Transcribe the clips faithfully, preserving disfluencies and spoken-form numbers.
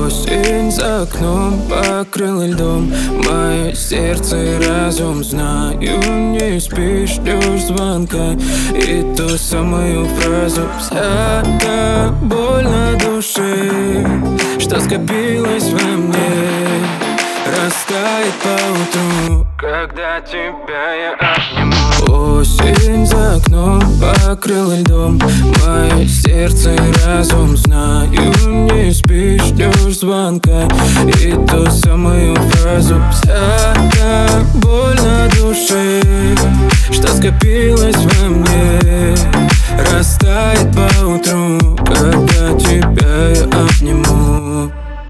Осень за окном покрыла льдом мое сердце и разум. Знаю, не спишь, ждешь звонка и ту самую фразу. Вся та боль на душе, что скопилась во мне, растает поутру, когда тебя я обниму. Осень за окном покрыла льдом мое сердце и разум. Знаю, не спишь, ждешь звонка и ту самую фразу. Вся та боль на душе, что скопилась во мне, растает поутру, когда тебя я обниму.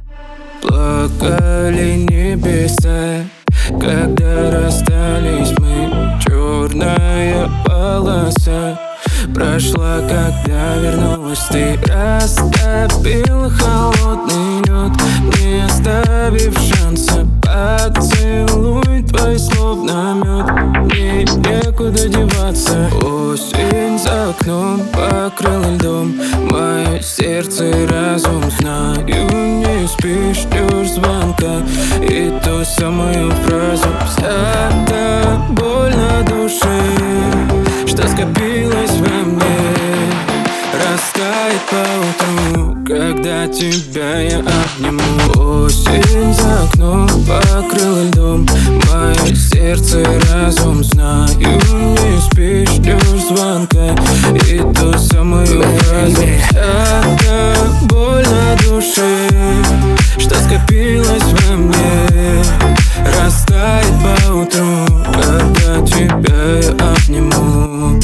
Плакали небеса, когда расстались мы. Черная полоса прошла, когда вернулась ты. Растопил холодный лед, не оставив шанса. Поцелуй твой словно мед, мне некуда деваться. Осень за окном покрыла льдом мое сердце и разум. Знаю, не спишь, ждешь звонка и ту самую фразу. Вся та боль на душе, что скопилась во мне, растает поутру, когда тебя я обниму. Осень за окном покрыла льдом мое сердце и разум. Знаю, не спишь, ждешь звонка и ту самую фразу. Вся та боль на душе, что скопилась во мне, растает поутру, когда тебя я обниму.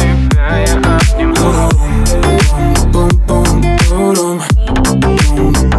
Когда тебя я обниму.